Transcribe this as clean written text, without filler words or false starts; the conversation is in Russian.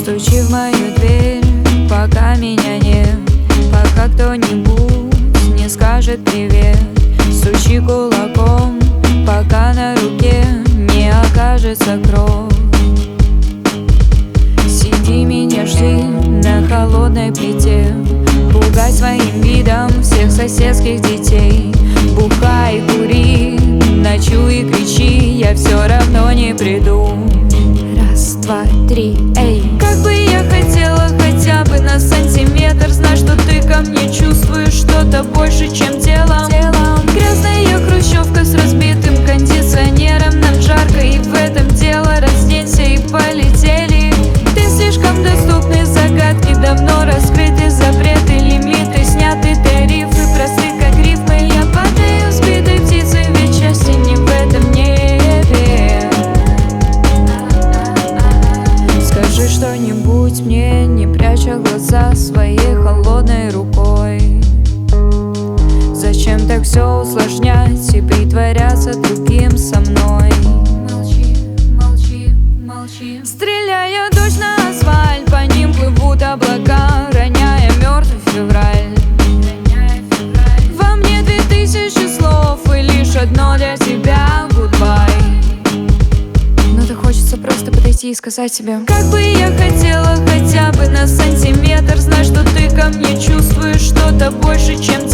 Стучи в мою дверь, пока меня нет, пока кто-нибудь не скажет привет. Стучи кулаком, пока на руке не окажется кровь. Сиди, меня жди на холодной плите, пугай своим видом всех соседских детей. Бухай, кури, ночуй и кричи, я все равно не приду. Раз, два, три, эй. Как бы я хотела хотя бы на сантиметр знать, что ты ко мне чувствуешь что-то больше, чем телом. Грязная хрущевка с разбитым кондиционером, нам жарко и в этом дело. Разденься и полетели. Ты слишком доступны, загадки давно раскрыты, запреты, лимиты сняты, тарифы просты как рифмы. Я падаю сбитой птицей, ведь счастье не в этом небе. Скажи что-нибудь мне, не пряча глаза своей холодной рукой. Зачем так все усложнять и притворяться другим со мной? Молчи, молчи, молчи. Стреляя дождь на асфальт, по ним плывут облака, роняя мертвый февраль. Во мне 2000 слов и лишь одно для тебя goodbye. Но так хочется просто подойти и сказать тебе: как бы я хотела хотя бы на сантиметр знать, что ты ко мне чувствуешь что-то больше, чем